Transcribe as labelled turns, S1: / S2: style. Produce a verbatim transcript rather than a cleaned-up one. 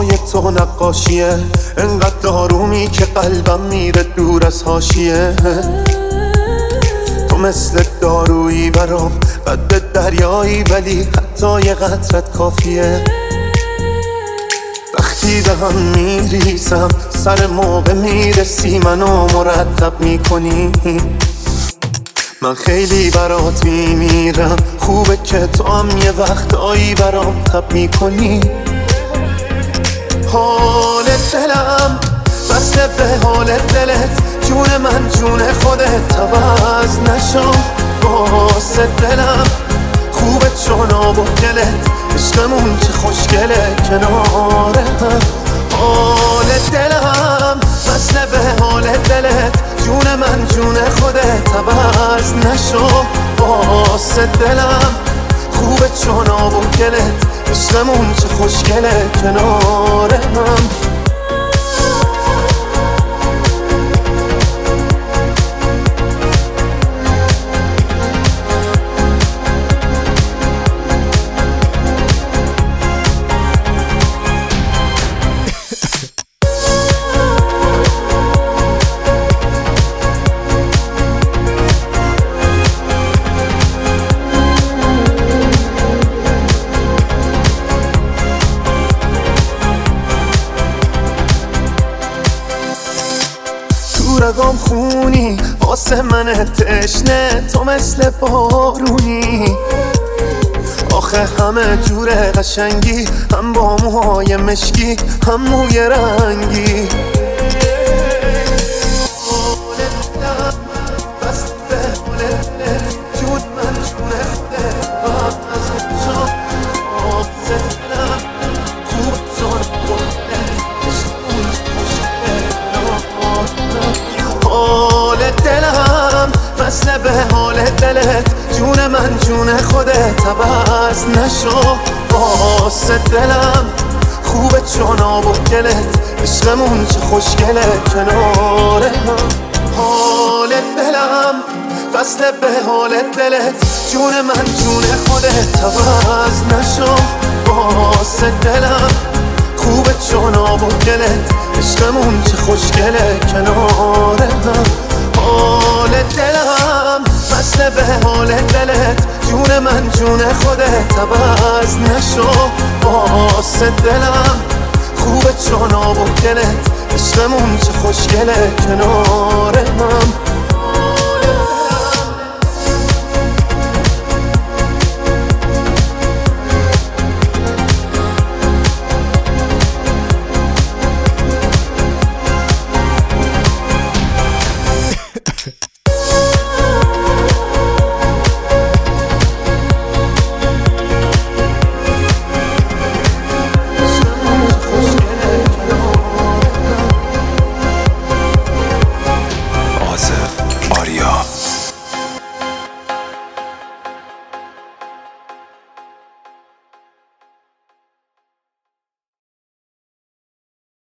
S1: موهای تو نقاشیه، انقدر دارومی که قلبم میره دور از حاشیه. تو مثل دارویی برام، قد دریایی ولی حتی یه قطرت کافیه. وقتی دهم میریزم سر موقع میرسی، منو مرتب میکنی. من خیلی برات میمیرم، خوبه که تو هم یه وقتایی برام تب میکنی. حال دلم وصله به حال دلت، جون من جون خودت، عوض نشو واسه دلم. خوبه چون آب و گلت، عشقمون چه خوشگله کنار هم. حال دلم وصله به حال دلت، جون من جون خودت، عوض نشو واسه دلم. خوبه چون آب و گلت، عشقمون چه خوشگله کنار هم. رگام خونی واسه من تشنه، تو مثل بارونی. آخه همه جور قشنگی، هم با موهای مشکی هم موی رنگی. وصله به حال دلت، جون من جون خودت، عوض نشو واسه دلم. خوبه چون آب و گلت، عشقمون چه خوشگله کنار هم. حال دلم وصله به حال دلت، جون من جون خودت، عوض نشو واسه دلم. خوبه چون آب و گلت، عشقمون چه خوشگله کنار هم. حال دلم وصله به حال دلت، جون من جون خودت، عوض نشو واسه دلم. خوبه چون آب و گلت، عشقمون چه خوشگله کنار هم.